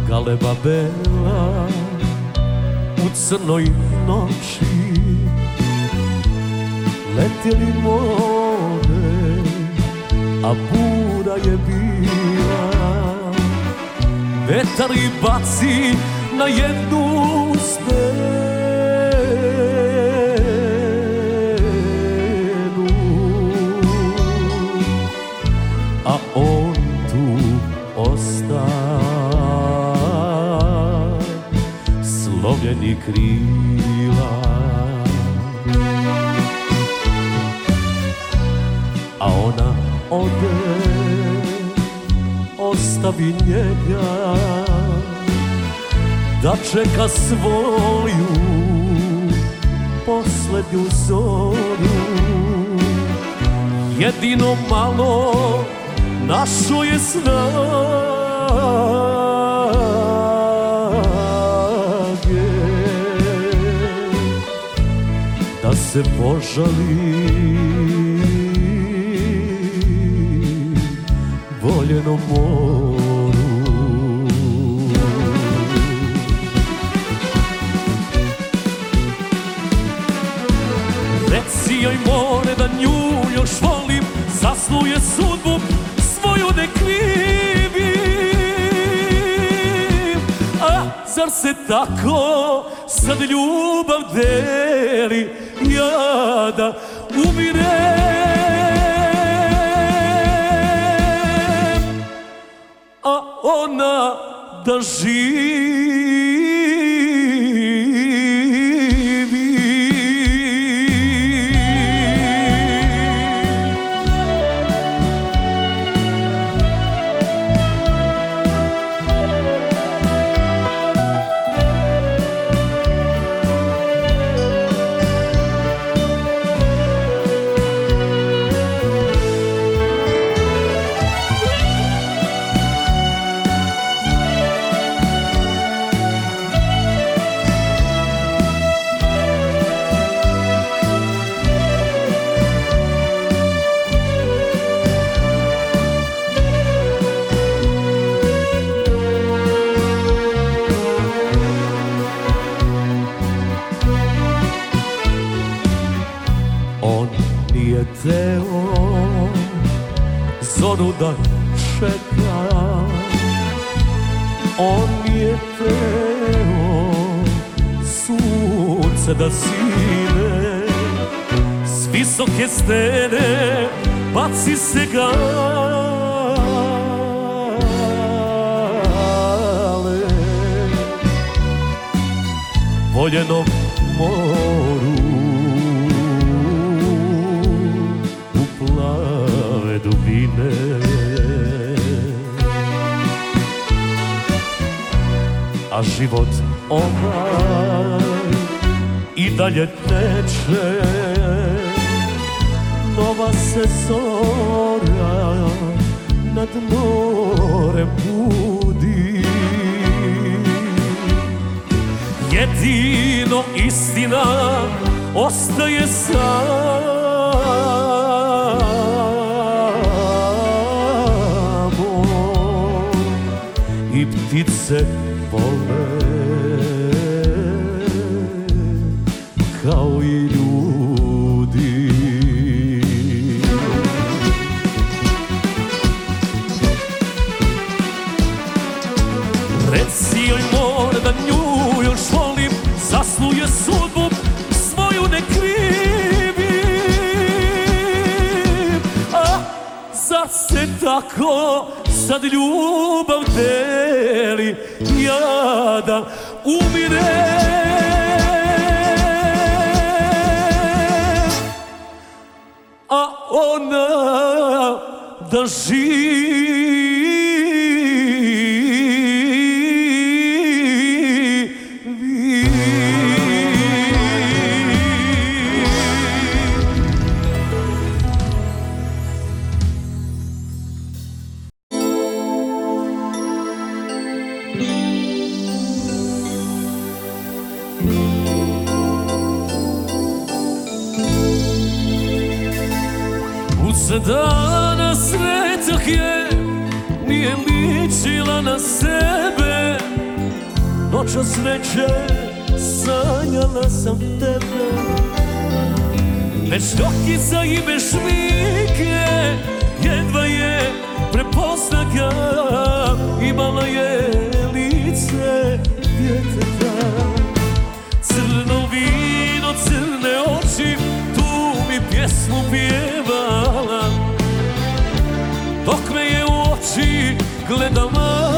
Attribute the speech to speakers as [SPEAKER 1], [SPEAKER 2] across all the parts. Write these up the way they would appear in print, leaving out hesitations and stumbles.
[SPEAKER 1] galeba bela u crnoj noći, letjeli more, a bura je bila. Vetar i baci na jednu stenu, a on tu osta slomljenih krila. A ona ode, ostavi njega da čeka svoju poslednju zoru. Jedino malo našo je snage da se požali voljenom moru. Reci joj more da nju još volim, zasluje sudbu svoju ne krivim. A zar se tako sad ljubav deli, ja da umirem, a ona da živi. Teo zoru da čeka, on je teo sunce da sine, s visoke stene baci se gale voljenom moru. Dubine a život ovaj i dalje teče, nova se zora nad morem budi. Jedino istina ostaje samo i ptice vole kao i ljudi. Reci joj more da nju još volim, zasluje sudbu svoju ne krivim. A zar se tako sad ljubav deli, ja da umirem, a ona da živi. Za danas sretah je, nije ličila na sebe, noćas sreće, sanjala sam tebe. Bez štokica i bez šminke, jedva je prepozna ga. Imala je lice djeteta. Crno vino, crne oči, tu mi pjesmu pjevala. Dok me je u oči gledala,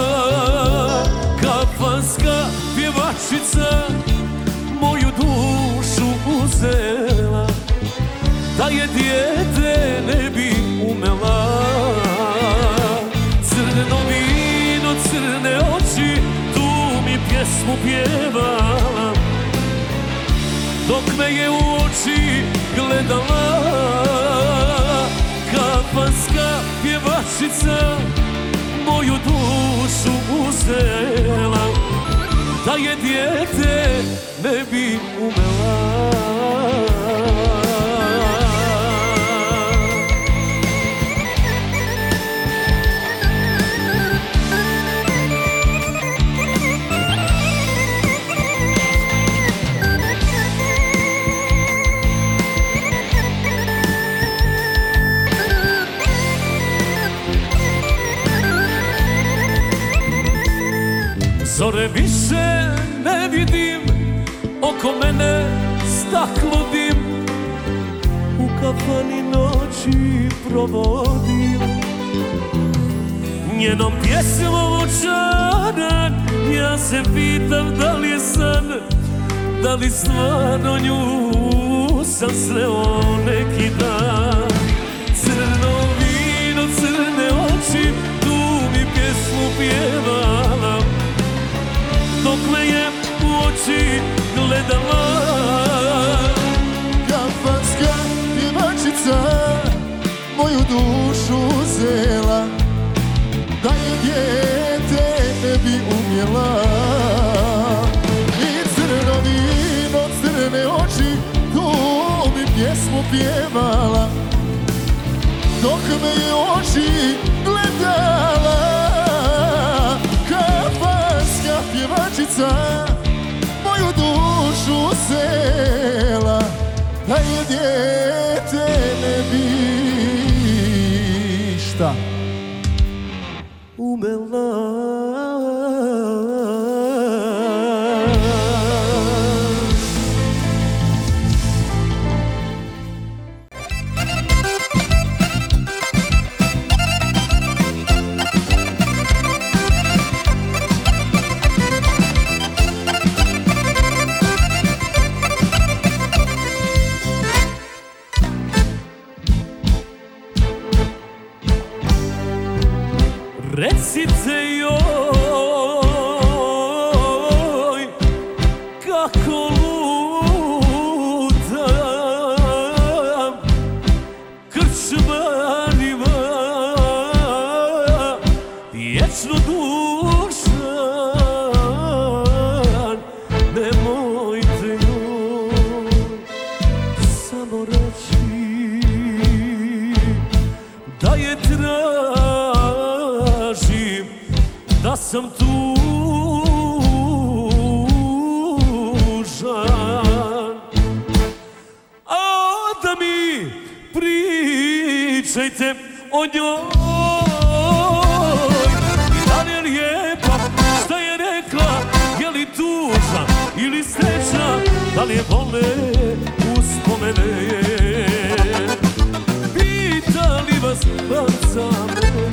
[SPEAKER 1] kafanska pjevačica moju dušu uzela. Da je dijete ne bi umela. Crno vino, crne oči, tu mi pjesmu pjevala. Dok me je u oči gledala, kafanska pjevačica moju dušu uzela. Da je dijete ne bi umela. Zore više ne vidim, oko mene staklo dim. U kafani noći provodim, njenom pjesmom očaran. Ja se pitam da li je san, da li stvarno nju sam sreo neki dan. Crno vino, crne oči, tu mi pjesmu pjevala. Dok me je u oči gledala,
[SPEAKER 2] kafanska pjevačica moju dušu uzela. Da je dijete ne bi umjela. I crno vino, crne oči, tu mi pjesmu pjevala. Dok me je u oči gledala, kafanska pjevačica moju dušu uzela. Da je dijete ne bi šta
[SPEAKER 1] umela. Recite joj, kako lutam krčmarima, vječno dušan. Nemojte joj samo reći da je da sam tužan. A da mi pričajte o njoj. Da li je lijepa, šta je rekla, je li tužna ili srećna, da li je vole uspomene. Pita li vas za mene?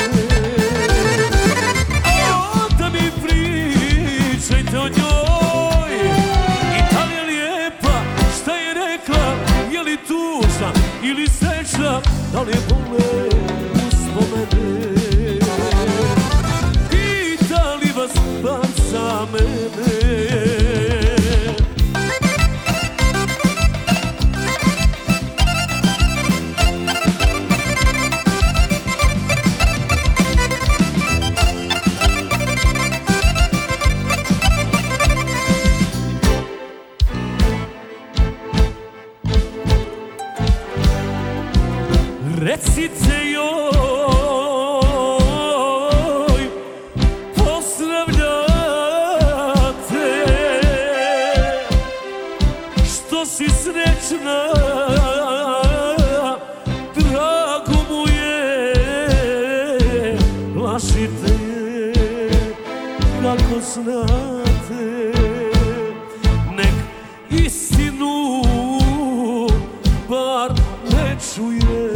[SPEAKER 1] Pričajte o njoj. I da li je lijepa, šta je rekla, je li tužna ili srećna, da li je vole uspomene. Pita li vas bar za mene? Recite kako znate, nek istinu bar ne čuje.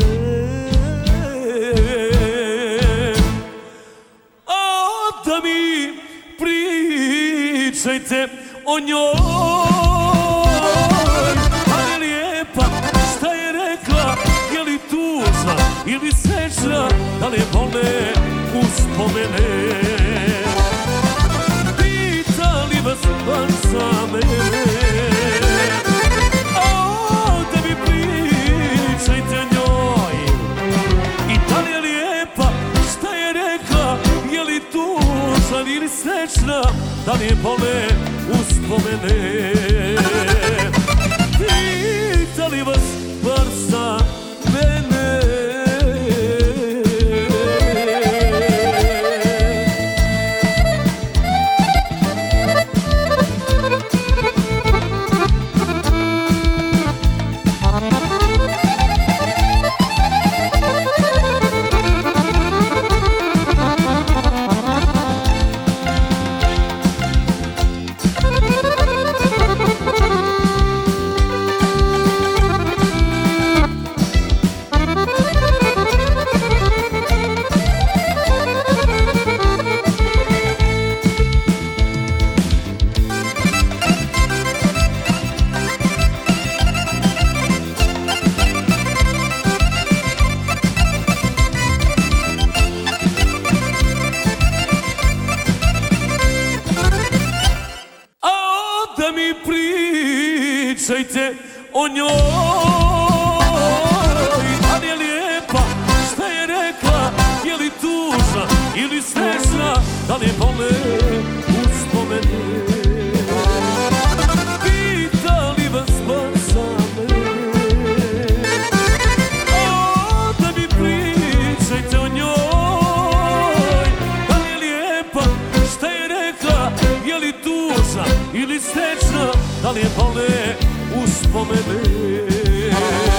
[SPEAKER 1] A da mi pričajte o njoj, a je lijepa, šta je rekla, je li tužna ili srećna, da li je bolne uspomene. Pita li vas bar za mene, a da mi pričajte o njoj, i da li je lijepa, šta je rekla, je li tužna ili srećna, da li je bolne uspomene. Pita li vas bar za mene. Da mi pričajte o njoj, da li je lijepa, šta je rekla, je li tužna ili srećna, da li je bolne uspomene. Pita li vas bar za mene, da mi pričajte o njoj, da li je lijepa, šta je rekla, je li tužna ili srećna, da li je bolne uspomene.